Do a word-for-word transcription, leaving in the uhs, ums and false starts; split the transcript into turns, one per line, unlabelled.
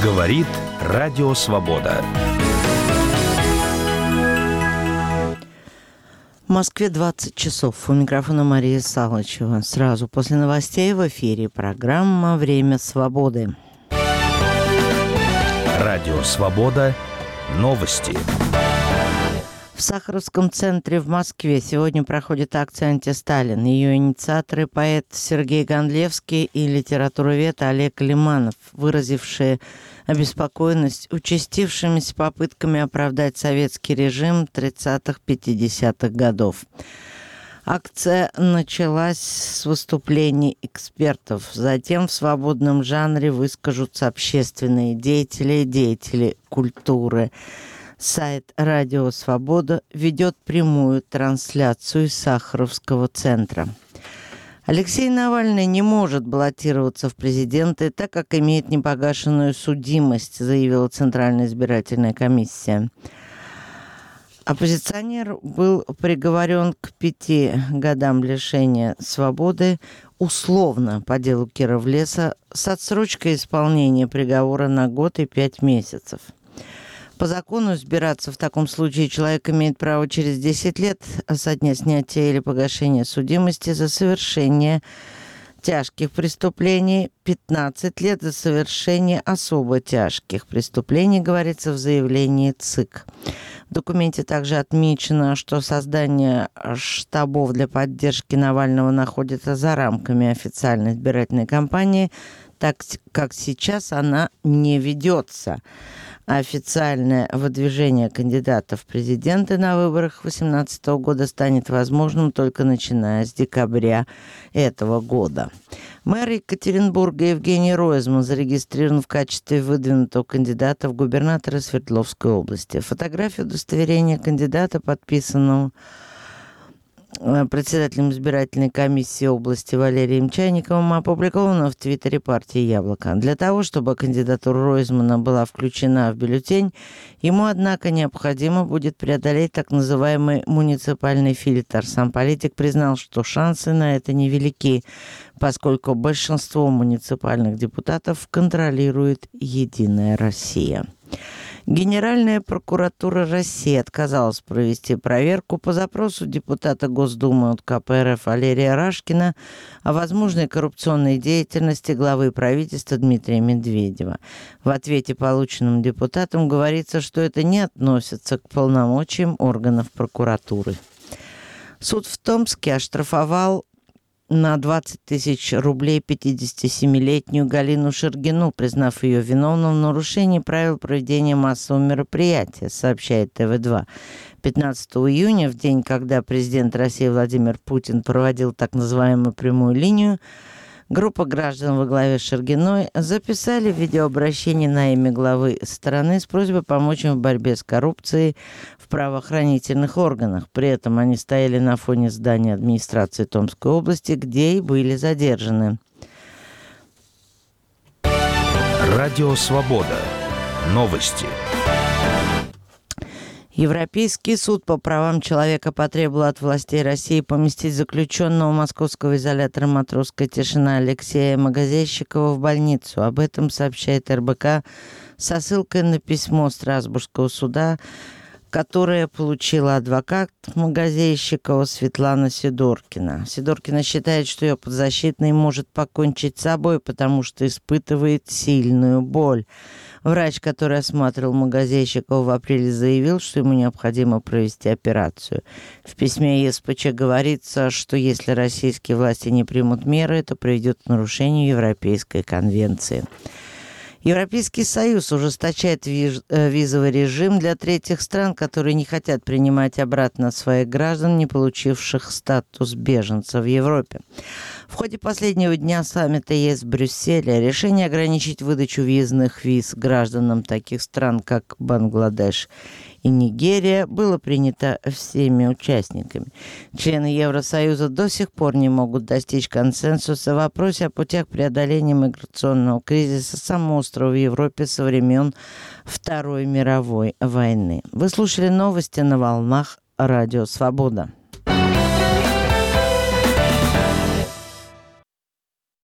Говорит Радио Свобода.
В Москве двадцать часов. У микрофона Мария Салычева. Сразу после новостей в эфире программа «Время свободы».
Радио Свобода. Новости.
В Сахаровском центре в Москве сегодня проходит акция «Антисталин». Ее инициаторы — поэт Сергей Гондлевский и литературовед Олег Лиманов, выразившие обеспокоенность участившимися попытками оправдать советский режим тридцатых-пятидесятых годов. Акция началась с выступлений экспертов. Затем в свободном жанре выскажутся общественные деятели и деятели культуры. Сайт «Радио Свобода» ведет прямую трансляцию из Сахаровского центра. Алексей Навальный не может баллотироваться в президенты, так как имеет непогашенную судимость, заявила Центральная избирательная комиссия. Оппозиционер был приговорен к пяти годам лишения свободы условно по делу Кировлеса с отсрочкой исполнения приговора на год и пять месяцев. По закону избираться в таком случае человек имеет право через десять лет со дня снятия или погашения судимости за совершение тяжких преступлений, пятнадцать лет за совершение особо тяжких преступлений, говорится в заявлении ЦИК. В документе также отмечено, что создание штабов для поддержки Навального находится за рамками официальной избирательной кампании, так как сейчас она не ведется. Официальное выдвижение кандидатов в президенты на выборах две тысячи восемнадцатого года станет возможным только начиная с декабря этого года. Мэр Екатеринбурга Евгений Ройзман зарегистрирован в качестве выдвинутого кандидата в губернатора Свердловской области. Фотография удостоверения кандидата, подписанного председателем избирательной комиссии области Валерием Чайниковым, опубликована в твиттере партии «Яблоко». Для того, чтобы кандидатура Ройзмана была включена в бюллетень, ему, однако, необходимо будет преодолеть так называемый муниципальный фильтр. Сам политик признал, что шансы на это невелики, поскольку большинство муниципальных депутатов контролирует «Единая Россия». Генеральная прокуратура России отказалась провести проверку по запросу депутата Госдумы от ка пэ эр эф Валерия Рашкина о возможной коррупционной деятельности главы правительства Дмитрия Медведева. В ответе, полученном депутатом, говорится, что это не относится к полномочиям органов прокуратуры. Суд в Томске оштрафовал на двадцать тысяч рублей пятидесятисемилетнюю Галину Шергину, признав ее виновной в нарушении правил проведения массового мероприятия, сообщает тэ вэ два. пятнадцатого июня, в день, когда президент России Владимир Путин проводил так называемую прямую линию, группа граждан во главе с Шергиной записали видеообращение на имя главы страны с просьбой помочь им в борьбе с коррупцией в правоохранительных органах. При этом они стояли на фоне здания администрации Томской области, где и были задержаны.
Радио Свобода. Новости.
Европейский суд по правам человека потребовал от властей России поместить заключенного московского изолятора «Матросская тишина» Алексея Магазейщикова в больницу. Об этом сообщает эр бэ ка со ссылкой на письмо Страсбургского суда, которое получила адвокат Магазейщикова Светлана Сидоркина. Сидоркина считает, что ее подзащитный может покончить с собой, потому что испытывает сильную боль. Врач, который осматривал Магазейщикова в апреле, заявил, что ему необходимо провести операцию. В письме эс пэ че говорится, что если российские власти не примут меры, это приведет к нарушению Европейской конвенции. Европейский Союз ужесточает визовый режим для третьих стран, которые не хотят принимать обратно своих граждан, не получивших статус беженца в Европе. В ходе последнего дня саммита е эс в Брюсселе решение ограничить выдачу въездных виз гражданам таких стран, как Бангладеш и Нигерия, было принято всеми участниками. Члены Евросоюза до сих пор не могут достичь консенсуса в вопросе о путях преодоления миграционного кризиса самого острова в Европе со времен Второй мировой войны. Вы слушали новости на волнах Радио Свобода.